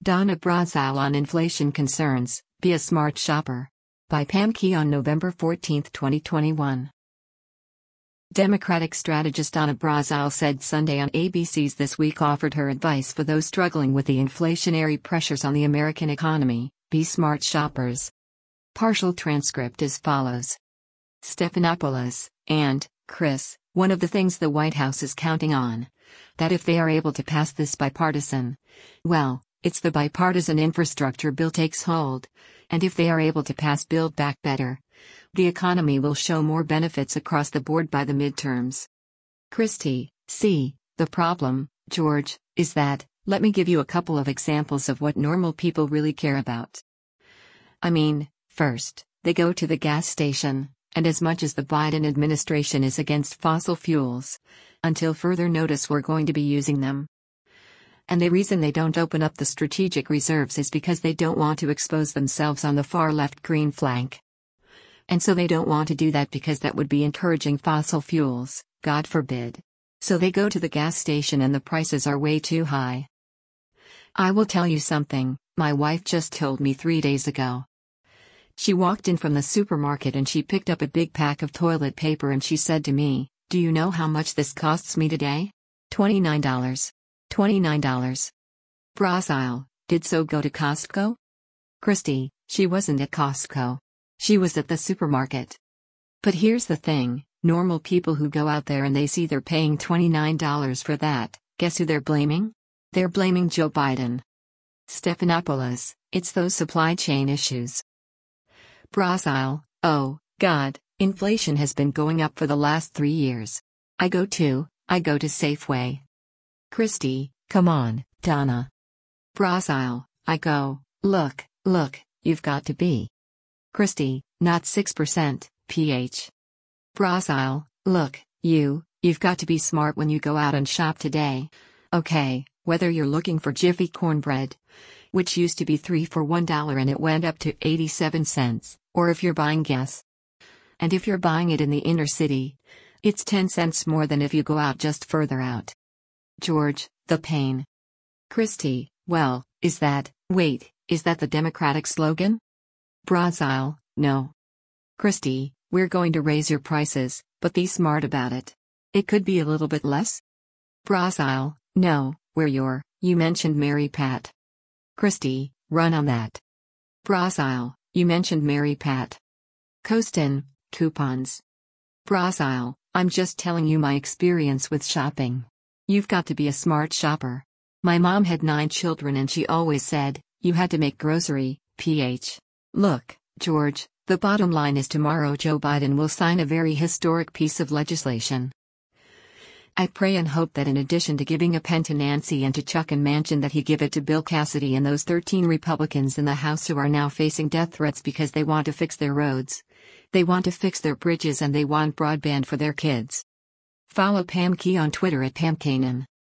Donna Brazile on inflation concerns, be a smart shopper. By Pam Key on November 14, 2021. Democratic strategist Donna Brazile said Sunday on ABC's This Week offered her advice for those struggling with the inflationary pressures on the American economy: be smart shoppers. Partial transcript as follows. Stephanopoulos and Chris, one of the things the White House is counting on, that if they are able to pass this bipartisan, well, it's the bipartisan infrastructure bill takes hold, and if they are able to pass Build Back Better, the economy will show more benefits across the board by the midterms. Christie, see, the problem, George, is that, let me give you a couple of examples of what normal people really care about. I mean, first, they go to the gas station, and as much as the Biden administration is against fossil fuels, until further notice we're going to be using them. And the reason they don't open up the strategic reserves is because they don't want to expose themselves on the far left green flank. And so they don't want to do that because that would be encouraging fossil fuels, God forbid. So they go to the gas station and the prices are way too high. I will tell you something, my wife just told me 3 days ago. She walked in from the supermarket and she picked up a big pack of toilet paper and she said to me, "Do you know how much this costs me today? $29. $29. Brazile, did so go to Costco? Christie, she wasn't at Costco. She was at the supermarket. But here's the thing, normal people who go out there and they see they're paying $29 for that, guess who they're blaming? They're blaming Joe Biden. Stephanopoulos, it's those supply chain issues. Brazile, oh, God, inflation has been going up for the last 3 years. I go to Safeway. Christie, come on, Donna. Brazile, I go, look, you've got to be. Christie, not 6%, ph. Brazile, look, you've got to be smart when you go out and shop today. Okay, whether you're looking for Jiffy cornbread, which used to be 3 for $1 and it went up to 87 cents, or if you're buying gas. And if you're buying it in the inner city, it's 10 cents more than if you go out just further out. George, the pain. Christie, well, is that the Democratic slogan? Brazile, no. Christie, we're going to raise your prices, but be smart about it. It could be a little bit less? Brazile, no, you mentioned Mary Pat. Christie, run on that. Brazile, you mentioned Mary Pat. Costin, coupons. Brazile, I'm just telling you my experience with shopping. You've got to be a smart shopper. My mom had 9 children and she always said, you had to make grocery, ph. Look, George, the bottom line is tomorrow Joe Biden will sign a very historic piece of legislation. I pray and hope that in addition to giving a pen to Nancy and to Chuck and Manchin that he give it to Bill Cassidy and those 13 Republicans in the House who are now facing death threats because they want to fix their roads. They want to fix their bridges and they want broadband for their kids. Follow Pam Key on Twitter at PamKanan.